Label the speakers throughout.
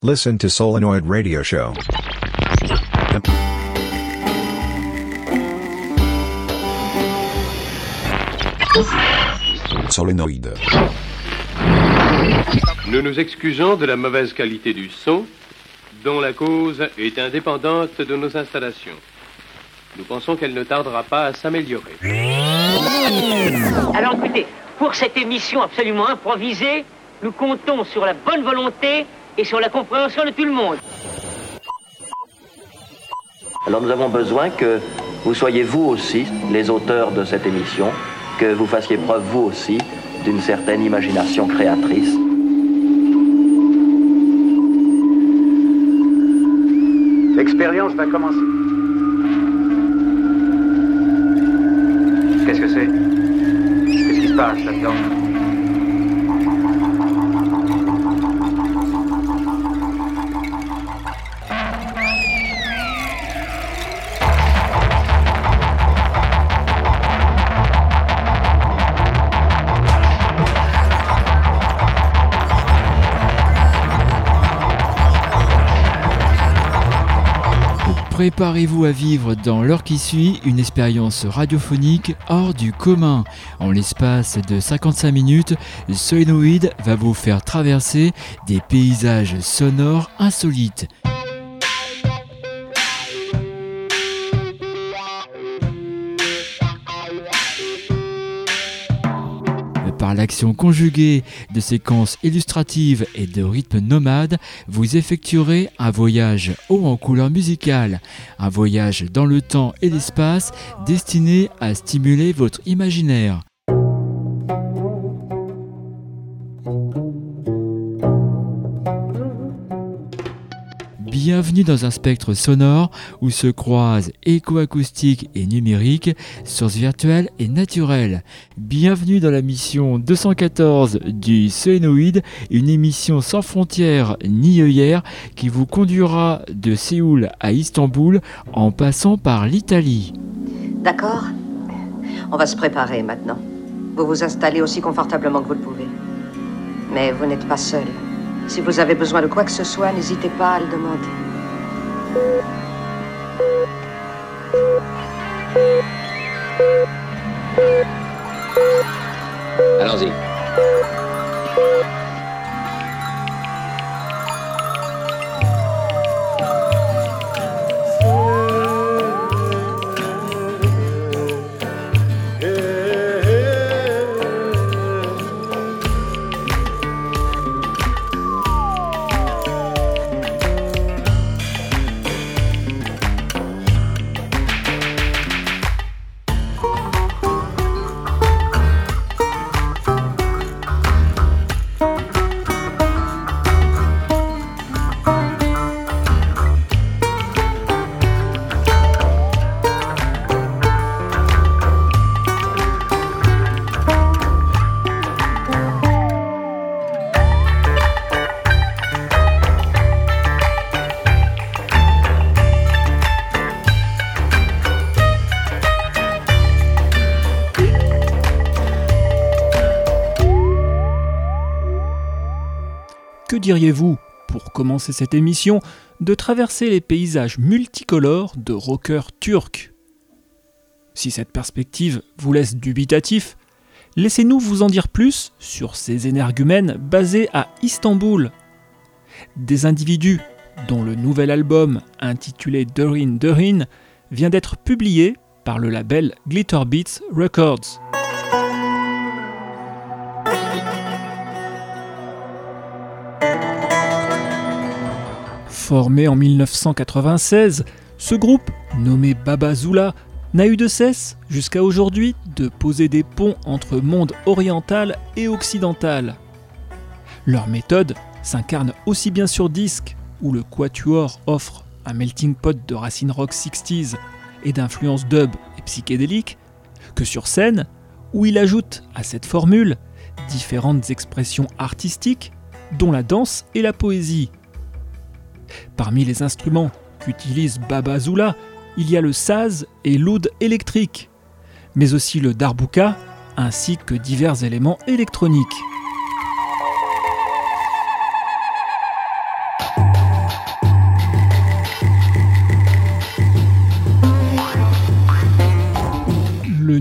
Speaker 1: Listen to Solenoid Radio Show.
Speaker 2: Solenoid.
Speaker 3: Nous nous excusons de la mauvaise qualité du son, dont la cause est indépendante de nos installations. Nous pensons qu'elle ne tardera pas à s'améliorer.
Speaker 4: Alors écoutez, pour cette émission absolument improvisée, nous comptons sur la bonne volonté et sur la compréhension de tout le monde.
Speaker 5: Alors nous avons besoin que vous soyez vous aussi les auteurs de cette émission, que vous fassiez preuve vous aussi d'une certaine imagination créatrice.
Speaker 6: L'expérience va commencer. Qu'est-ce que c'est? Qu'est-ce qui se passe là-dedans?
Speaker 7: Préparez-vous à vivre dans l'heure qui suit une expérience radiophonique hors du commun. En l'espace de 55 minutes, Solenoid va vous faire traverser des paysages sonores insolites. Par l'action conjuguée de séquences illustratives et de rythmes nomades, vous effectuerez un voyage haut en couleurs musicales, un voyage dans le temps et l'espace destiné à stimuler votre imaginaire. Bienvenue dans un spectre sonore où se croisent éco-acoustique et numérique, sources virtuelles et naturelles. Bienvenue dans la mission 214 du Solenoid, une émission sans frontières ni œillères qui vous conduira de Séoul à Istanbul en passant par l'Italie.
Speaker 8: D'accord. On va se préparer maintenant. Vous vous installez aussi confortablement que vous le pouvez. Mais vous n'êtes pas seul. Si vous avez besoin de quoi que ce soit, n'hésitez pas à le demander.
Speaker 5: Allons-y.
Speaker 9: Que diriez-vous, pour commencer cette émission, de traverser les paysages multicolores de rockers turcs ? Si cette perspective vous laisse dubitatif, laissez-nous vous en dire plus sur ces énergumènes basés à Istanbul. Des individus dont le nouvel album, intitulé Durin Durin, vient d'être publié par le label Glitterbeats Records. Formé en 1996, ce groupe, nommé Baba Zula, n'a eu de cesse, jusqu'à aujourd'hui, de poser des ponts entre monde oriental et occidental. Leur méthode s'incarne aussi bien sur disque, où le quatuor offre un melting pot de racines rock 60s et d'influences dub et psychédéliques, que sur scène, où il ajoute à cette formule différentes expressions artistiques, dont la danse et la poésie. Parmi les instruments qu'utilise Baba Zula, il y a le saz et l'oud électrique, mais aussi le darbuka, ainsi que divers éléments électroniques.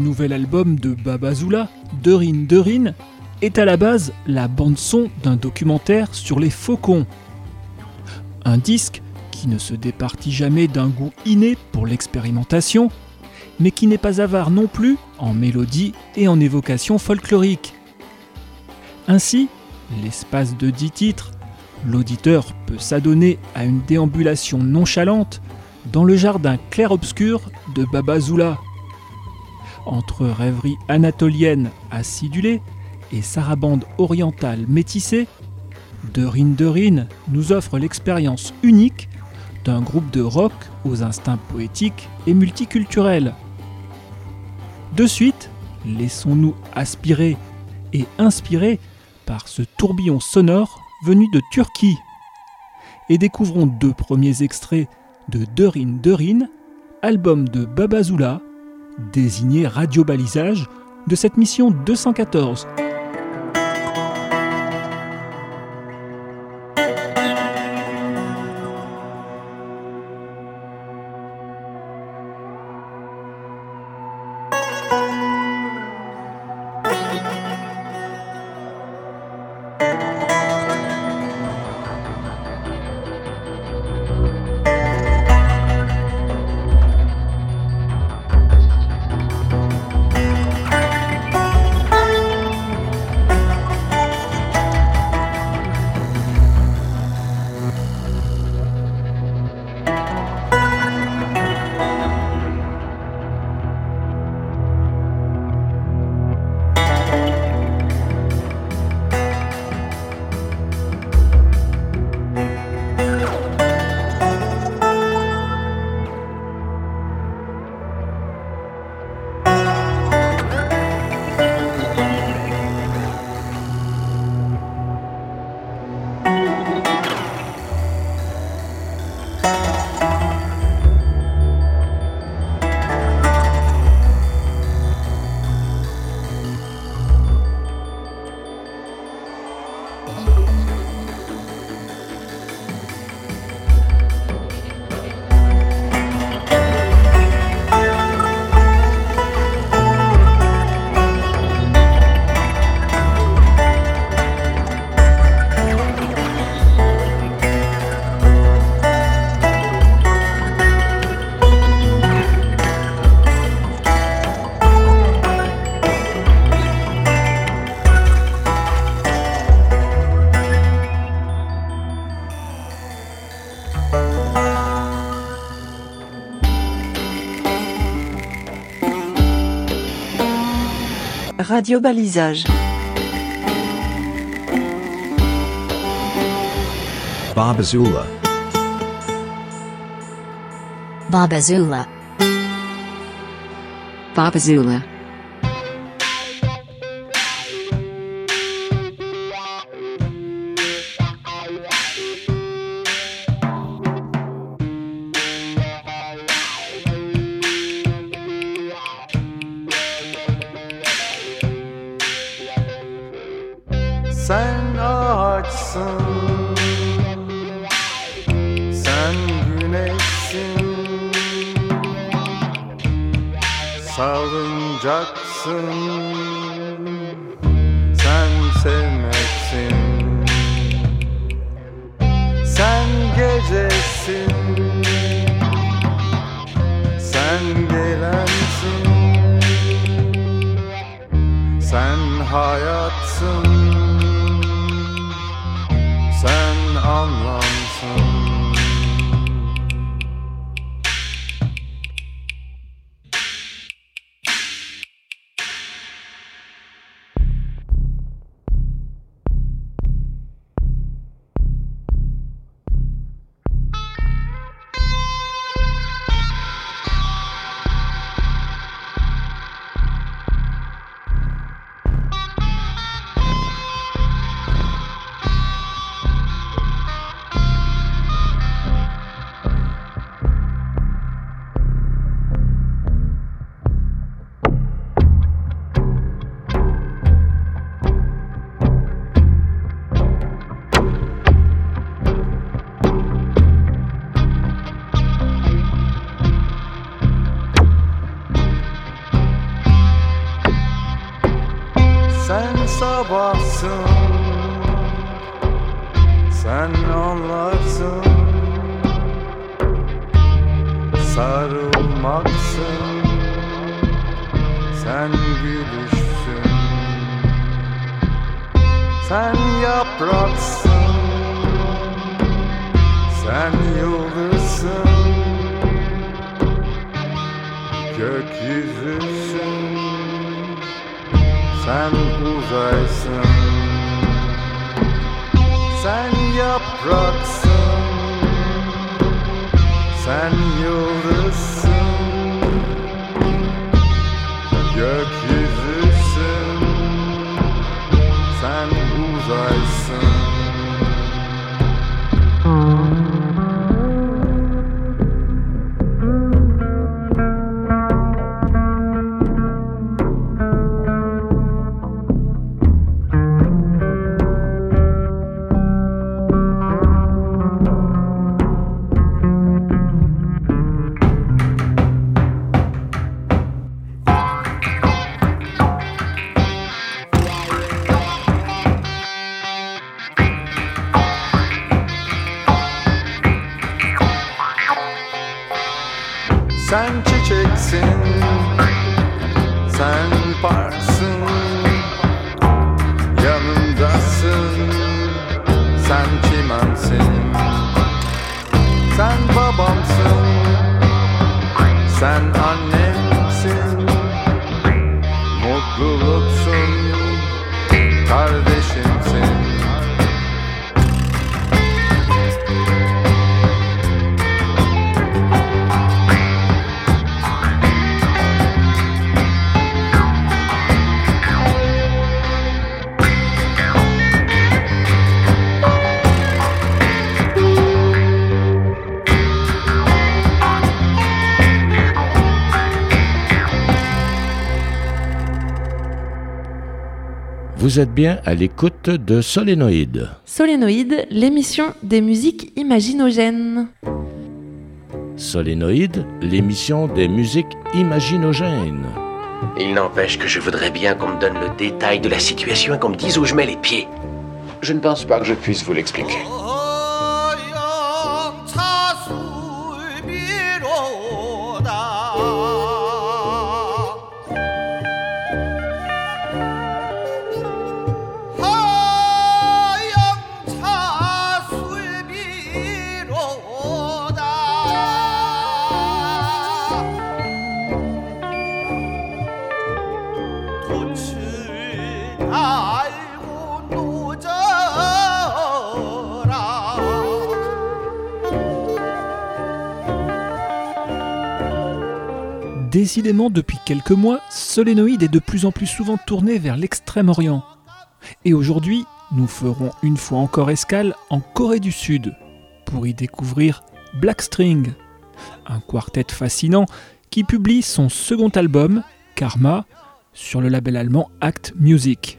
Speaker 9: nouvel album de Babazoula, Derin Derin, est à la base la bande-son d'un documentaire sur les faucons. Un disque qui ne se départit jamais d'un goût inné pour l'expérimentation, mais qui n'est pas avare non plus en mélodie et en évocation folklorique. Ainsi, l'espace de 10 titres, l'auditeur peut s'adonner à une déambulation nonchalante dans le jardin clair-obscur de Babazoula. Entre rêveries anatoliennes acidulées et sarabandes orientales métissées, Derin Derin nous offre l'expérience unique d'un groupe de rock aux instincts poétiques et multiculturels. De suite, laissons-nous aspirer et inspirer par ce tourbillon sonore venu de Turquie. Et découvrons 2 premiers extraits de Derin Derin, album de Babazoula, désigné radio-balisage de cette mission 214.
Speaker 2: Radio-balisage.
Speaker 1: Babazoula.
Speaker 10: Babazoula. Babazoula.
Speaker 11: Sen ağaçsın, sen güneşsin, salıncaksın, sen sevmeksin, sen gecesin, sen gelensin, sen hayatsın. Sen anlamsın. sen sabahsın, sen anlarsın, sarılmaksın, sen gülüşsün, sen yapraksın, sen yıldızsın, gökyüzüsün, sen uzaysın, sen yapraksın, sen yıldızsın, gökyüzüsün, sen uzaysın. Sen çiçeksin, sen parsın, yanındasın, sen çimensin, sen babamsın, sen annemsin, mutluluksun, kardeşimsin.
Speaker 12: Vous êtes bien à l'écoute de Solénoïde.
Speaker 13: Solénoïde, l'émission des musiques imaginogènes.
Speaker 12: Solénoïde, l'émission des musiques imaginogènes.
Speaker 14: Il n'empêche que je voudrais bien qu'on me donne le détail de la situation et qu'on me dise où je mets les pieds. Je ne pense pas que je puisse vous l'expliquer.
Speaker 9: Décidément, depuis quelques mois, Solénoïde est de plus en plus souvent tourné vers l'Extrême-Orient. Et aujourd'hui, nous ferons une fois encore escale en Corée du Sud pour y découvrir Black String, un quartet fascinant qui publie son second album, Karma, sur le label allemand Act Music.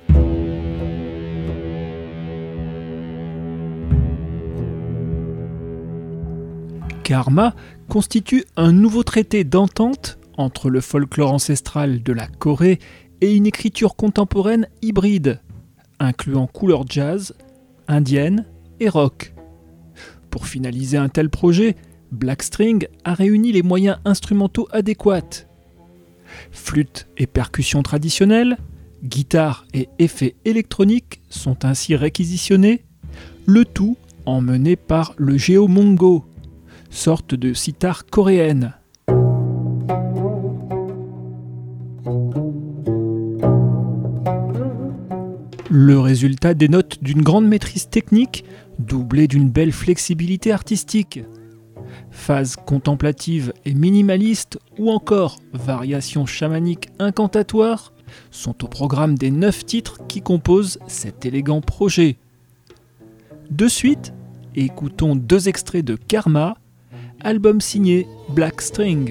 Speaker 9: Karma constitue un nouveau traité d'entente entre le folklore ancestral de la Corée et une écriture contemporaine hybride, incluant couleurs jazz, indienne et rock. Pour finaliser un tel projet, Black String a réuni les moyens instrumentaux adéquats. Flûte et percussions traditionnelles, guitare et effets électroniques sont ainsi réquisitionnés, le tout emmené par le Geomongo, sorte de sitar coréenne. Le résultat dénote d'une grande maîtrise technique, doublée d'une belle flexibilité artistique. Phases contemplatives et minimalistes ou encore variations chamaniques incantatoires sont au programme des 9 titres qui composent cet élégant projet. De suite, écoutons 2 extraits de Karma, album signé Black String.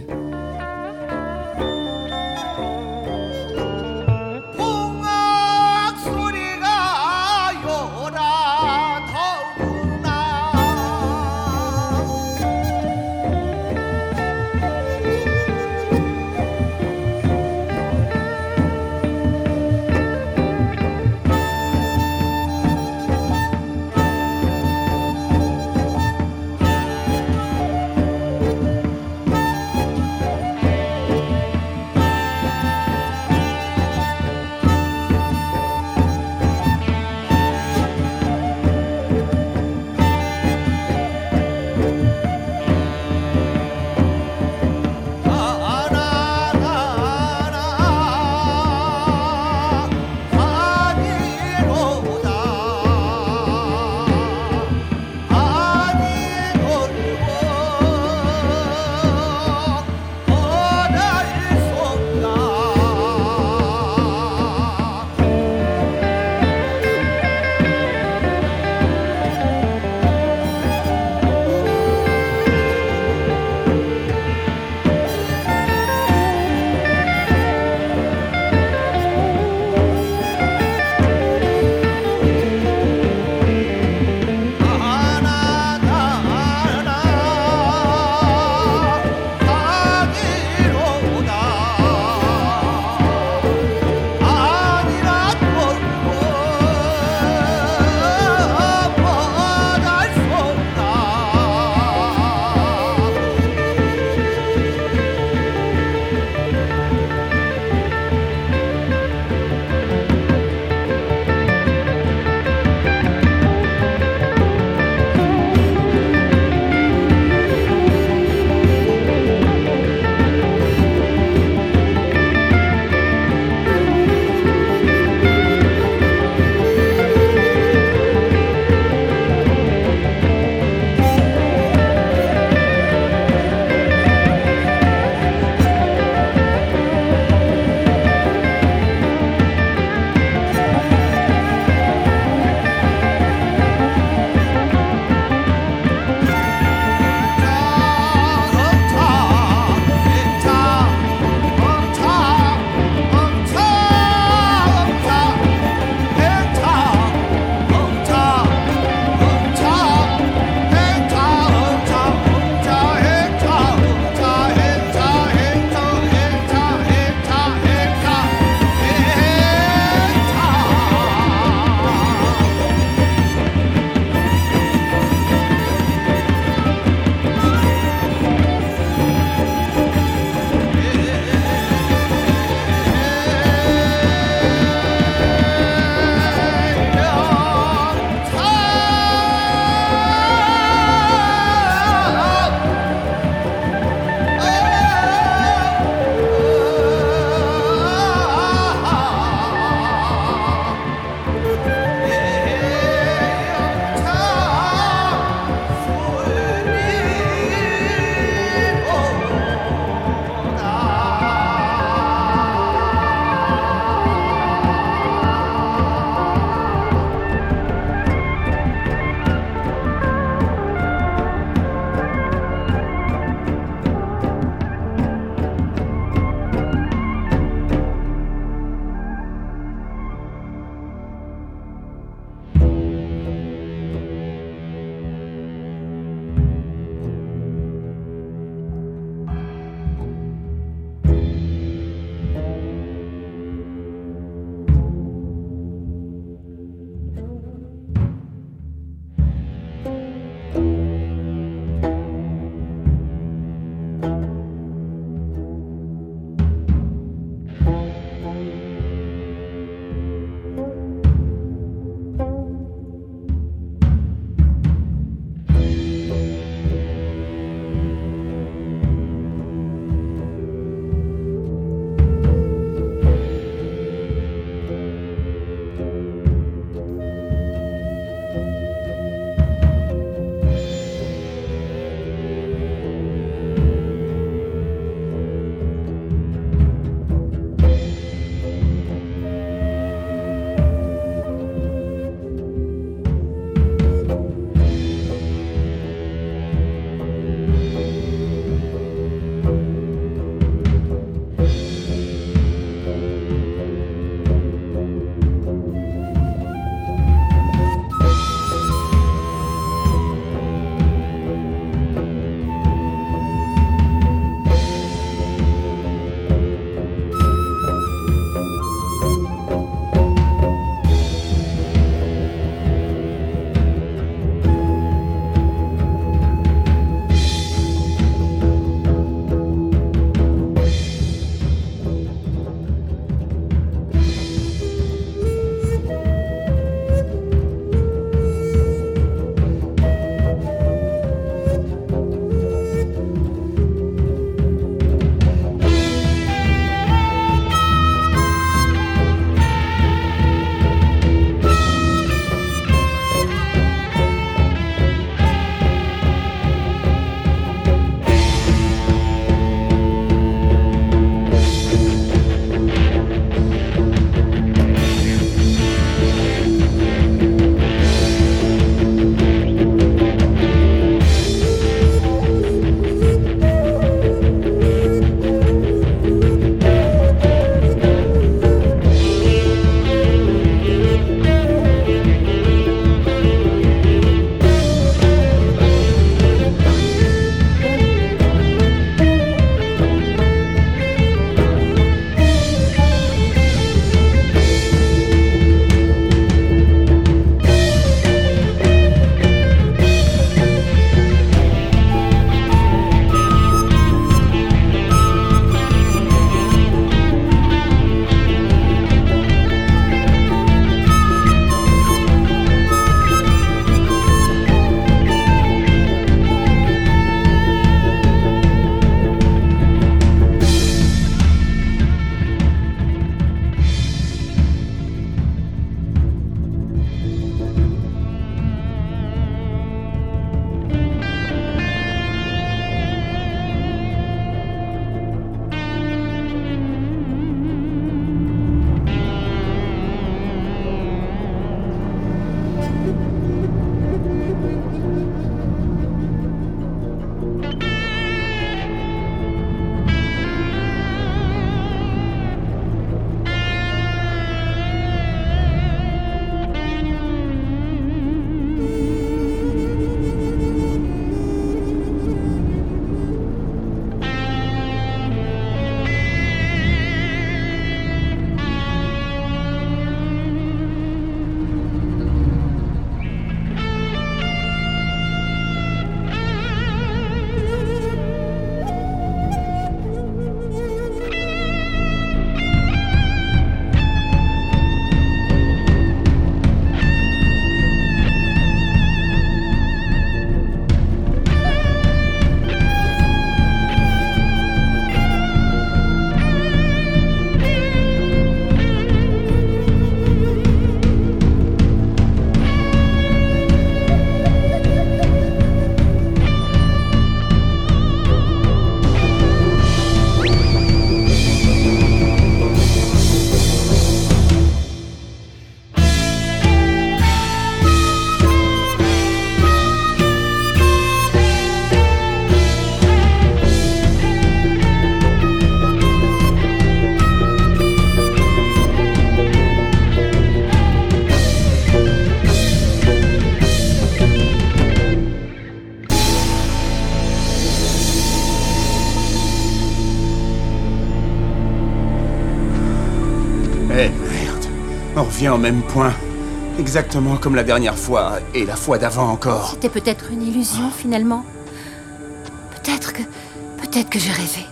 Speaker 15: On revient au même point. Exactement comme la dernière fois, et la fois d'avant encore.
Speaker 16: C'était peut-être une illusion, finalement. Peut-être que je rêvais.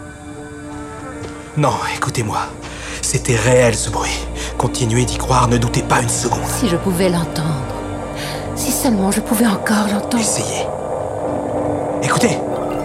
Speaker 17: Non, écoutez-moi. C'était réel, ce bruit. Continuez d'y croire, ne doutez pas une seconde.
Speaker 16: Si je pouvais l'entendre. Si seulement je pouvais encore l'entendre.
Speaker 17: Essayez. Écoutez.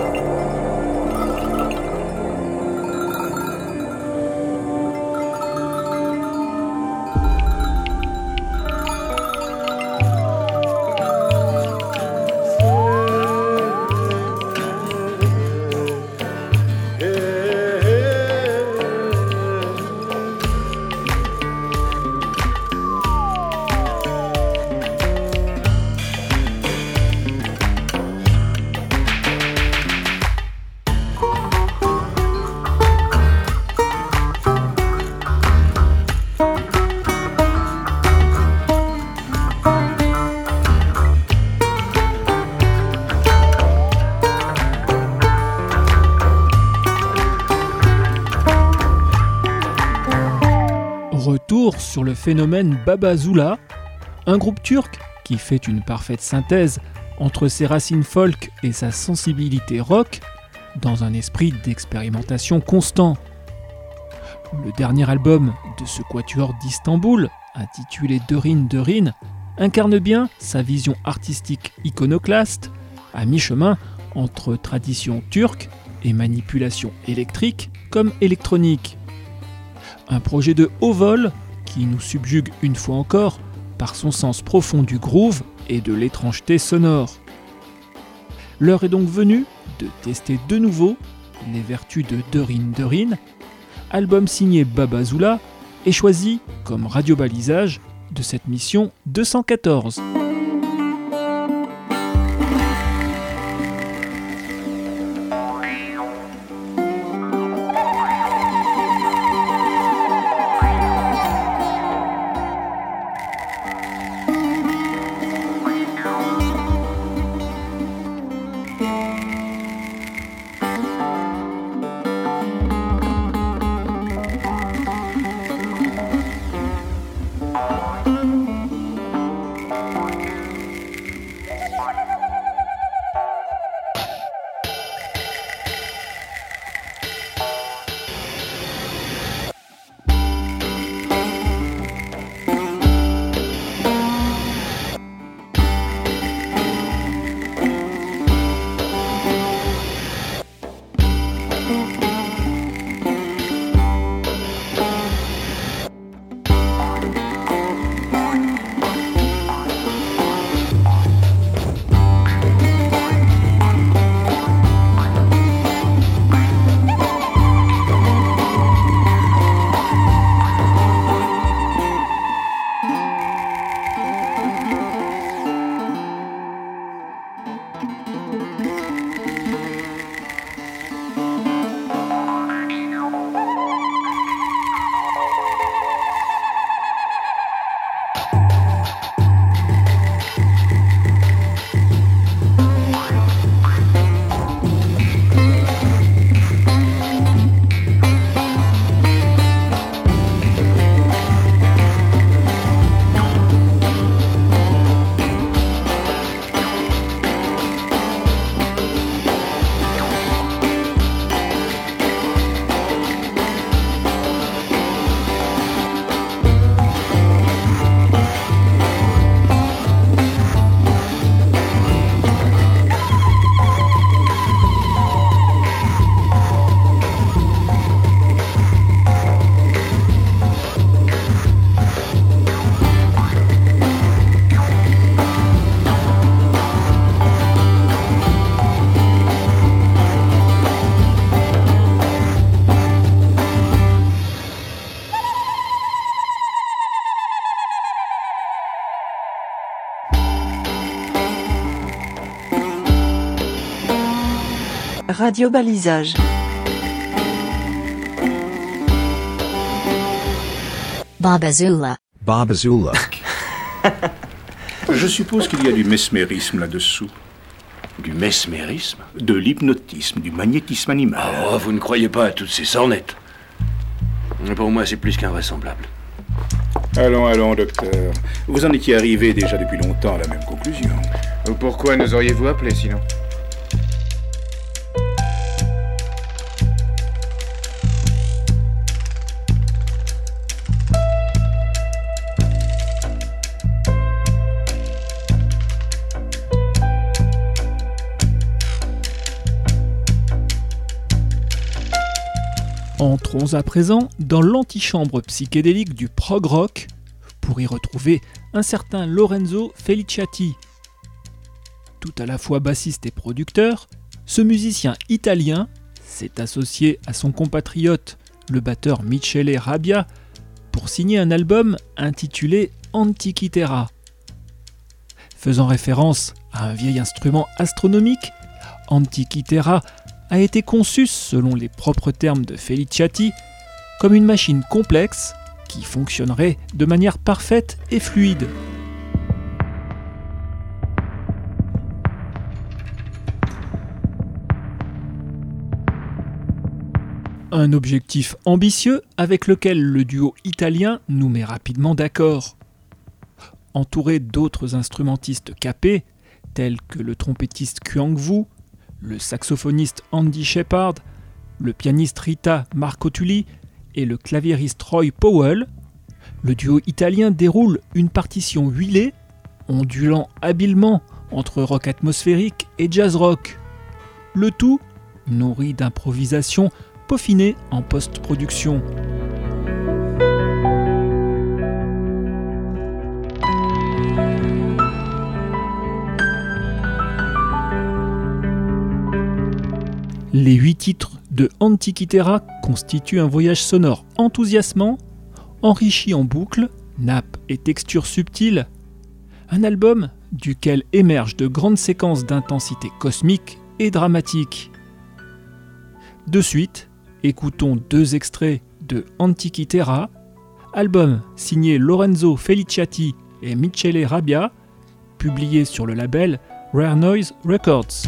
Speaker 9: Retour sur le phénomène Babazoula, un groupe turc qui fait une parfaite synthèse entre ses racines folk et sa sensibilité rock, dans un esprit d'expérimentation constant. Le dernier album de ce quatuor d'Istanbul, intitulé Derin Derin, incarne bien sa vision artistique iconoclaste, à mi-chemin entre tradition turque et manipulation électrique comme électronique. Un projet de haut vol qui nous subjugue une fois encore par son sens profond du groove et de l'étrangeté sonore. L'heure est donc venue de tester de nouveau les vertus de Derin Derin, album signé Babazoula et choisi comme radiobalisage de cette mission 214.
Speaker 2: Radiobalisage.
Speaker 10: Babazoula.
Speaker 1: Babazoula.
Speaker 18: Je suppose qu'il y a du mesmérisme là-dessous.
Speaker 14: Du mesmérisme?
Speaker 18: De l'hypnotisme, du magnétisme animal.
Speaker 14: Oh, vous ne croyez pas à toutes ces sornettes. Pour moi, c'est plus qu'invraisemblable.
Speaker 18: Allons, docteur. Vous en étiez arrivé déjà depuis longtemps à la même conclusion.
Speaker 19: Pourquoi nous auriez-vous appelé sinon ?
Speaker 9: Entrons à présent dans l'antichambre psychédélique du prog rock pour y retrouver un certain Lorenzo Feliciati. Tout à la fois bassiste et producteur, ce musicien italien s'est associé à son compatriote, le batteur Michele Rabbia, pour signer un album intitulé Antikythera. Faisant référence à un vieil instrument astronomique, Antikythera a été conçu, selon les propres termes de Feliciati, comme une machine complexe qui fonctionnerait de manière parfaite et fluide. Un objectif ambitieux avec lequel le duo italien nous met rapidement d'accord. Entouré d'autres instrumentistes capés, tels que le trompettiste Kuang Wu, le saxophoniste Andy Shepard, le pianiste Rita Marcotuli et le claviériste Roy Powell, le duo italien déroule une partition huilée, ondulant habilement entre rock atmosphérique et jazz rock. Le tout nourri d'improvisations peaufinées en post-production. Les 8 titres de Antikythera constituent un voyage sonore enthousiasmant, enrichi en boucles, nappes et textures subtiles. Un album duquel émergent de grandes séquences d'intensité cosmique et dramatique. De suite, écoutons 2 extraits de Antikythera, album signé Lorenzo Feliciati et Michele Rabbia, publié sur le label Rare Noise Records.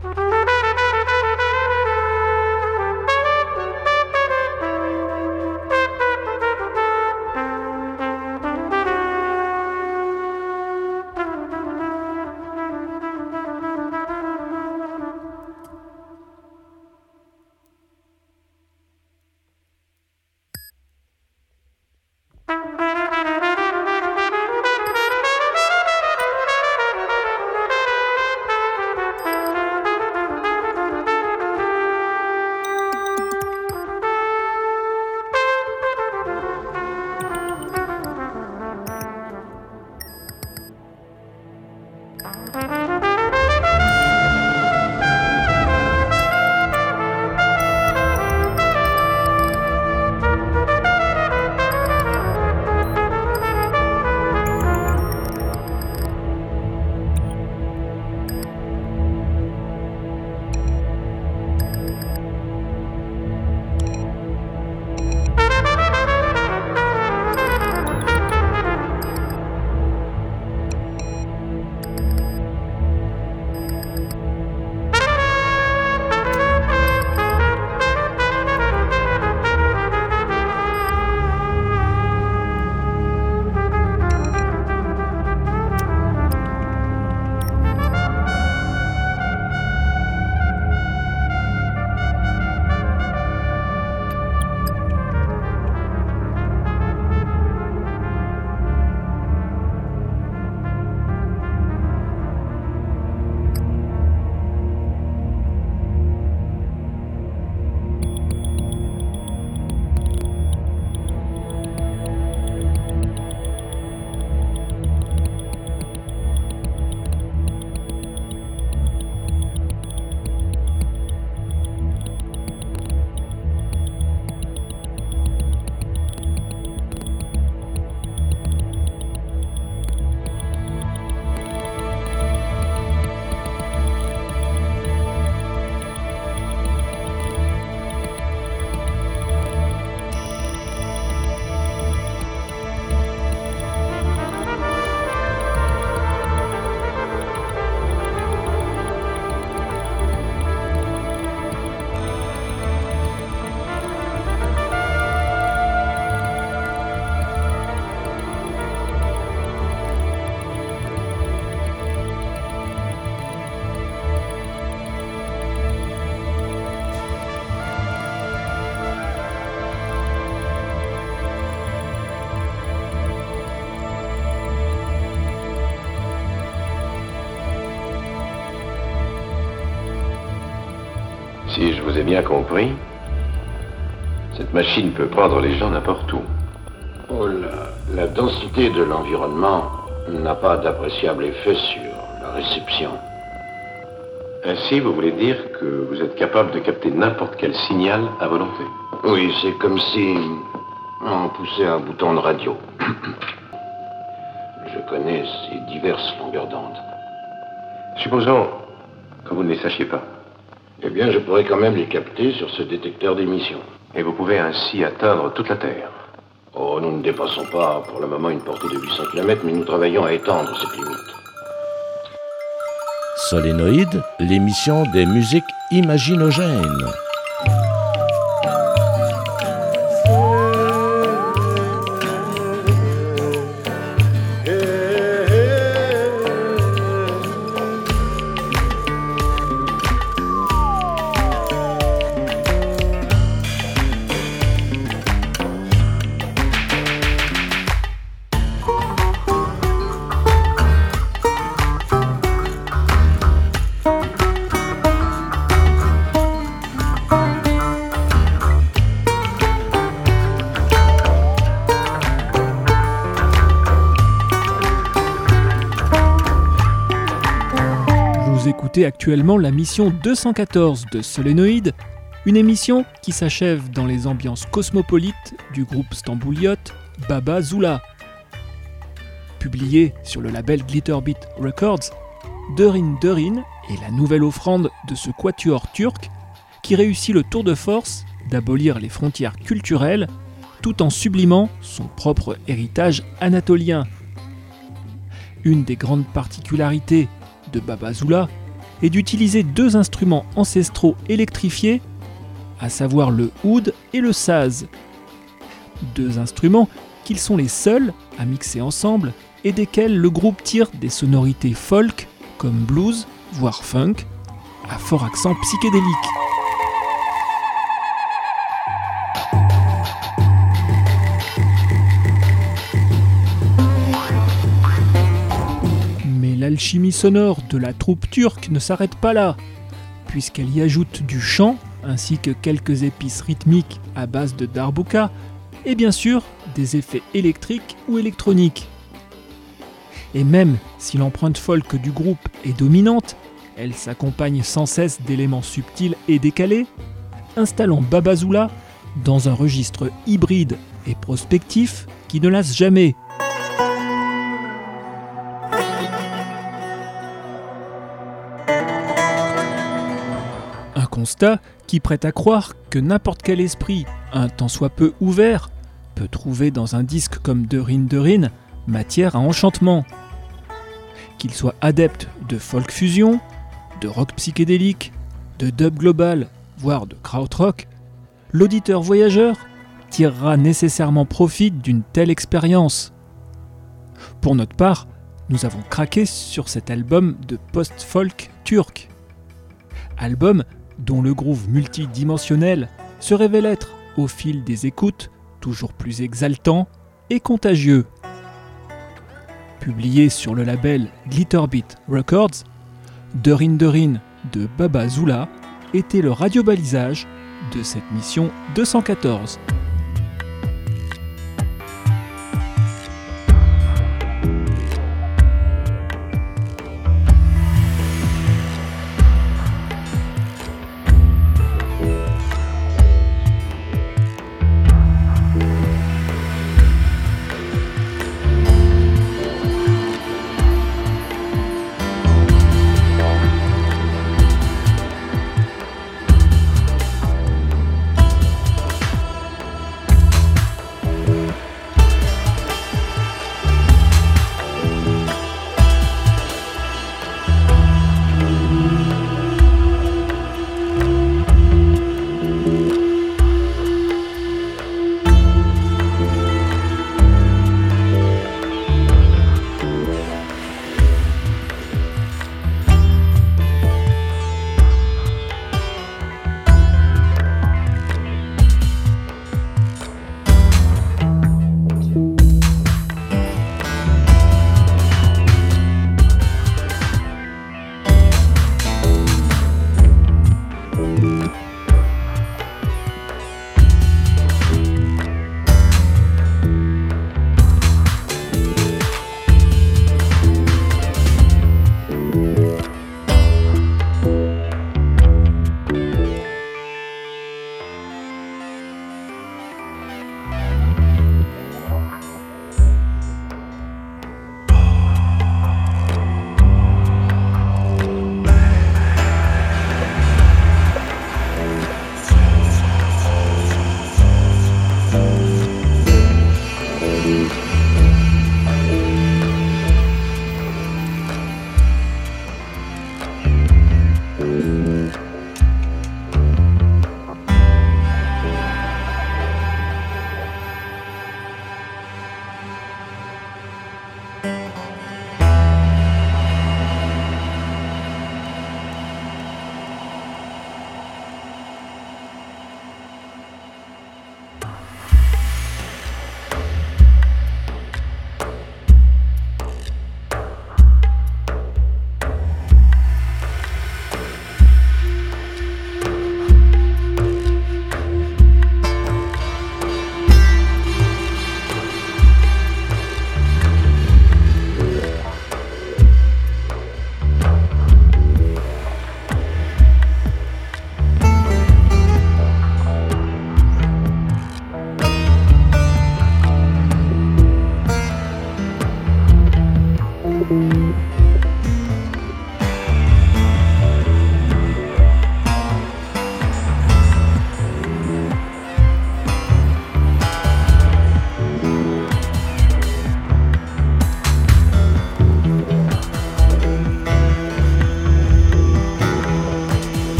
Speaker 14: Si je vous ai bien compris, cette machine peut prendre les gens n'importe où.
Speaker 20: Oh, la densité de l'environnement n'a pas d'appréciable effet sur la réception.
Speaker 14: Ainsi, vous voulez dire que vous êtes capable de capter n'importe quel signal à volonté?
Speaker 20: Oui, c'est comme si on poussait un bouton de radio. Je connais ces diverses longueurs d'onde.
Speaker 14: Supposons que vous ne les sachiez pas.
Speaker 20: Eh bien, je pourrais quand même les capter sur ce détecteur d'émission.
Speaker 14: Et vous pouvez ainsi atteindre toute la Terre?
Speaker 20: Oh, nous ne dépassons pas pour le moment une portée de 800 km, mais nous travaillons à étendre cette limite.
Speaker 12: Solénoïde, l'émission des musiques imaginogènes.
Speaker 9: Actuellement la mission 214 de Solénoïde, une émission qui s'achève dans les ambiances cosmopolites du groupe stambouliote Baba Zula. Publié sur le label Glitterbeat Records, Derin Derin est la nouvelle offrande de ce quatuor turc qui réussit le tour de force d'abolir les frontières culturelles tout en sublimant son propre héritage anatolien. Une des grandes particularités de Baba Zula est d'utiliser deux instruments ancestraux électrifiés, à savoir le oud et le saz. Deux instruments qu'ils sont les seuls à mixer ensemble et desquels le groupe tire des sonorités folk comme blues, voire funk, à fort accent psychédélique. Mais l'alchimie sonore de la troupe turque ne s'arrête pas là, puisqu'elle y ajoute du chant ainsi que quelques épices rythmiques à base de darbuka et bien sûr des effets électriques ou électroniques. Et même si l'empreinte folk du groupe est dominante, elle s'accompagne sans cesse d'éléments subtils et décalés, installant Babazoula dans un registre hybride et prospectif qui ne lasse jamais. Un constat qui prête à croire que n'importe quel esprit, un tant soit peu ouvert, peut trouver dans un disque comme Dörin Dörin matière à enchantement. Qu'il soit adepte de folk fusion, de rock psychédélique, de dub global, voire de krautrock, l'auditeur voyageur tirera nécessairement profit d'une telle expérience. Pour notre part, nous avons craqué sur cet album de post-folk turc. Album dont le groove multidimensionnel se révèle être, au fil des écoutes, toujours plus exaltant et contagieux. Publié sur le label Glitterbeat Records, Dörin Dörin de Babazoula était le radiobalisage de cette mission 214.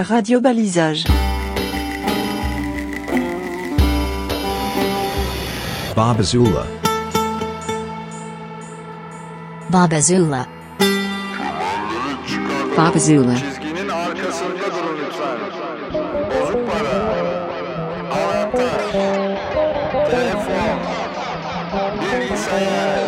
Speaker 2: Radio Balisage.
Speaker 1: Babazula.
Speaker 10: Babazula. Babazula.
Speaker 11: Çizginin arkasında durun lütfen. Bozuk para. Anahtar. Telefon. Bilgisayar.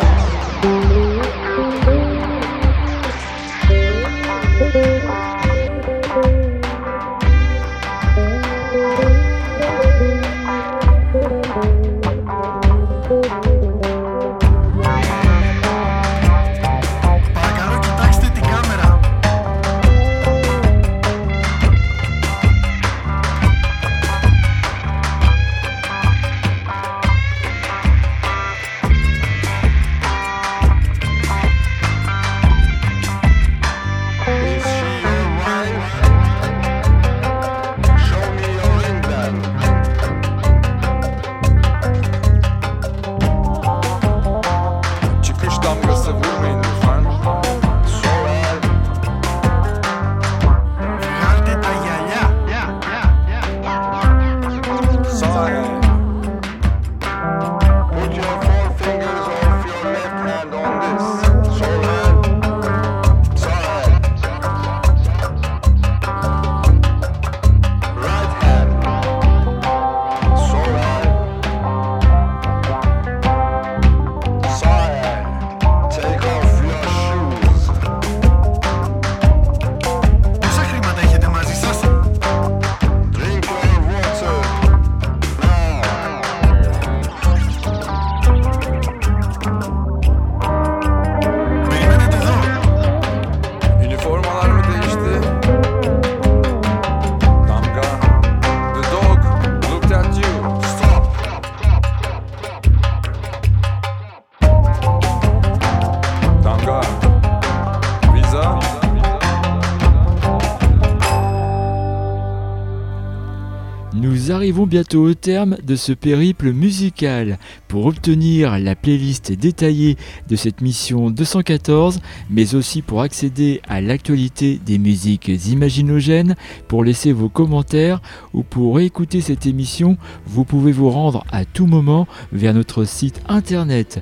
Speaker 7: Nous arrivons bientôt au terme de ce périple musical. Pour obtenir la playlist détaillée de cette mission 214, mais aussi pour accéder à l'actualité des musiques imaginogènes, pour laisser vos commentaires ou pour écouter cette émission, vous pouvez vous rendre à tout moment vers notre site internet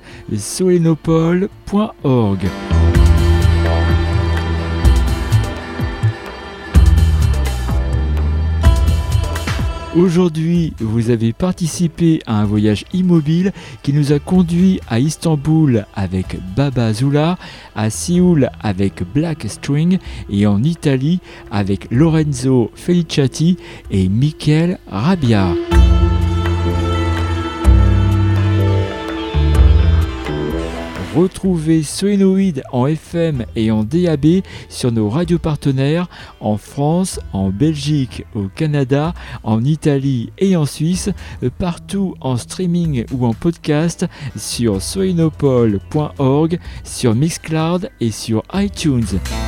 Speaker 7: solenopole.org. Aujourd'hui, vous avez participé à un voyage immobile qui nous a conduit à Istanbul avec Babazula, à Séoul avec Black String et en Italie avec Lorenzo Feliciati et Michael Rabia. Retrouvez Solénoïde en FM et en DAB sur nos radios partenaires en France, en Belgique, au Canada, en Italie et en Suisse, partout en streaming ou en podcast sur solenopole.org, sur Mixcloud et sur iTunes.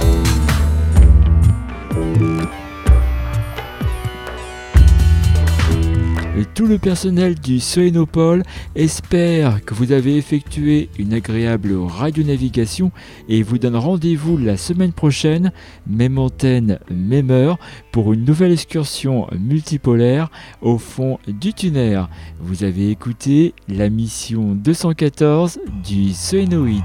Speaker 7: Et tout le personnel du Solenopole espère que vous avez effectué une agréable radionavigation et vous donne rendez-vous la semaine prochaine, même antenne, même heure, pour une nouvelle excursion multipolaire au fond du tunnel. Vous avez écouté la mission 214 du Solénoïde.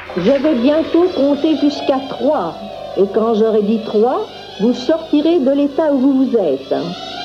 Speaker 21: Je vais bientôt compter jusqu'à 3. Et quand j'aurai dit 3, vous sortirez de l'état où vous êtes.